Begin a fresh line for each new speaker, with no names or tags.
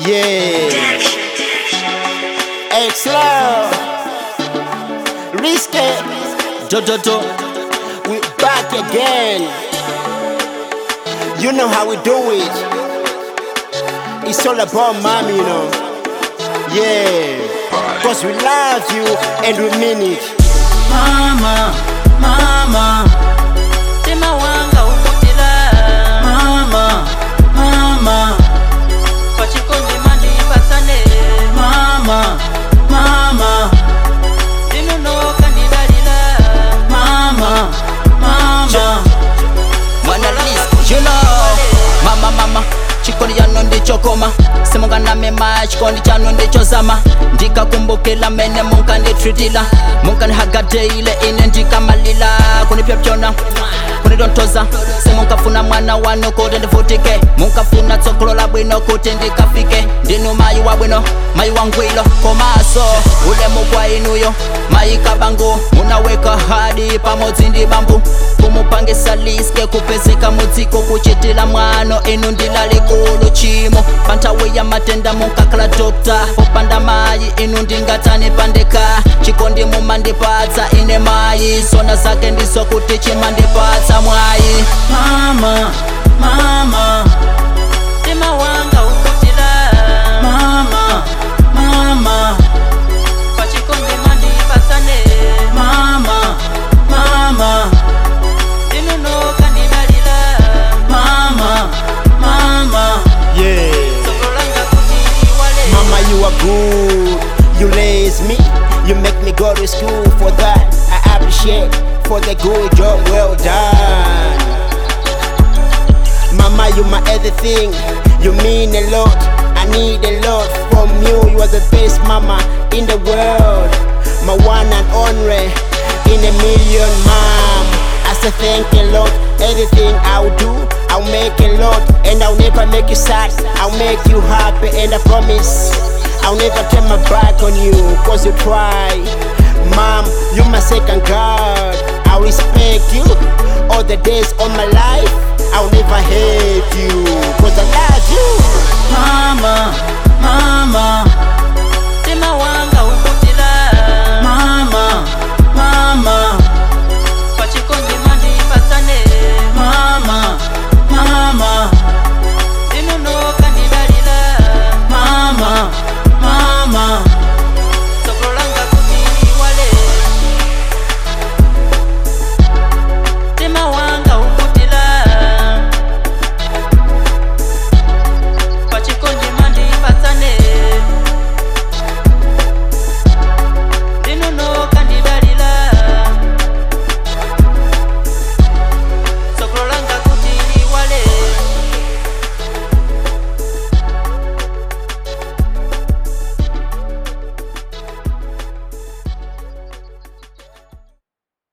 Yeah. X-Love, Risky, Do. We back again. You know how we do it. It's all about mommy, you know. Yeah. Cause we love you and we mean it.
Mama, mama, tema wanga ukutila. Mama, mama, pachikondi mandi patane. Mama, mama, dinuno kandidalila. Mama, mama,
Mwana list, you know. Mama, chikondi chano ndicho koma. Simungana mema, chikondi chano ndicho zama. Ndika kumbukila mene munka nditritila. Munka nihagade ile ine ndika malila. Kunipia pchona, kunidontoza. Simunka funa mwana wano kote ndifutike. Munka funa tsokolo la bwino kote ndikafike. Ndinu mayu wa bwino, mayu wa ngwilo. Komaso, ule mukwa inuyo. Mayi kabango, munaweka hadi pamodzi ndi bambu. Kumupangisa liske kupezeka mudziko kuchitila mwano inu ndila likulu chimo pantawe ya matenda munkakala dokta popanda mayi inu ndingatani pandeka chikondi mumandipatsa ine mayi sona zake ndizo kuti chimandipatsa mwayi
mama, mama, tema wanga ukutila. Mama, mama, pachikondi mandi patane. Mama, mama, dinuno kandidalila. Mama, mama,
Yeah.
sokolanga kuti wale.
Mama, you are good. You raise me. You make me go to school. For that, I appreciate. For the good job, well done. Mama, you my everything. You mean a lot. I need a lot from you. You are the best mama in the world. My one and only in a million, mom. I say thank you, Lord. Everything I'll do, I'll make a lot. And I'll never make you sad. I'll make you happy. And I promise I'll never turn my back on you. Cause you try. Mom, you my second God. I respect you all the days of my life. I'll never hate you. Cause I love you.